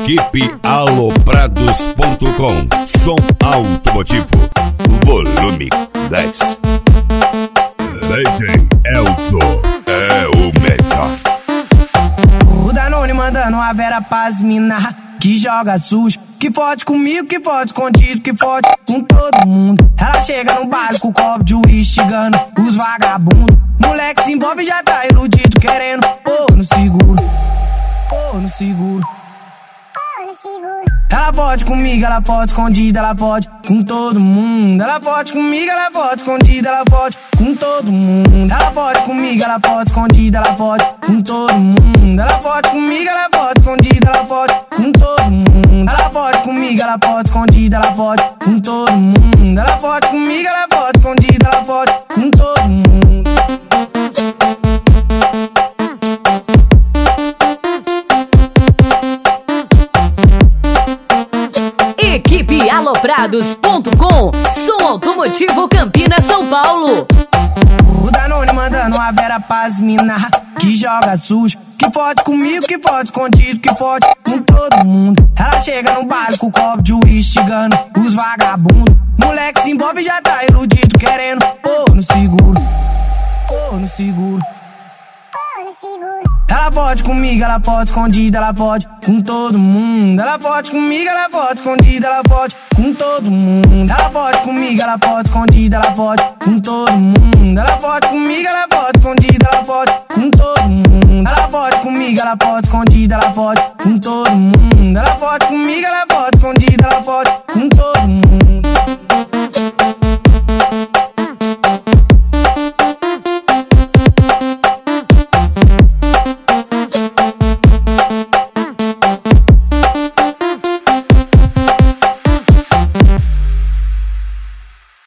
Equipe Aloprados.com. Som automotivo. Volume 10. DJ Elso é o melhor. O Danone mandando a Vera pras mina que joga sujo, que fode comigo, que fode escondido, que fode com todo mundo. Ela chega no baile com o copo de uísque, xingando os vagabundos. Moleque se envolve e já tá iludido, querendo pôr no seguro, pôr no seguro. Ela fode comigo, ela fode escondida, ela fode com todo mundo. Ela fode comigo, ela fode escondida, ela fode com todo mundo. Ela fode comigo, ela fode escondida, ela fode com todo mundo. Ela fode comigo, ela fode escondida, ela fode com todo mundo. Ela fode comigo, ela fode escondida, ela fode com todo mundo. Ela fode comigo, ela fode escondida, ela fode com todo mundo. Equipe Aloprados.com. Som automotivo Campinas, São Paulo. O Danone mandando a Vera pras mina que joga sujo, que fode comigo, que fode escondido, que fode com todo mundo. Ela chega no baile com o copo de uísque, xingando os vagabundos. Moleque se envolve e já tá iludido, querendo pôr no seguro, pôr no seguro. Ela fode comigo, ela fode escondida, ela fode com todo mundo. Ela fode comigo, ela fode escondida, ela fode com todo mundo. Ela fode comigo, ela fode escondida, ela fode com todo mundo. Ela fode comigo, ela fode escondida, ela fode com todo mundo. Ela fode comigo, ela fode escondida, ela fode com todo mundo. Ela fode comigo, ela fode escondida, ela fode com todo mundo.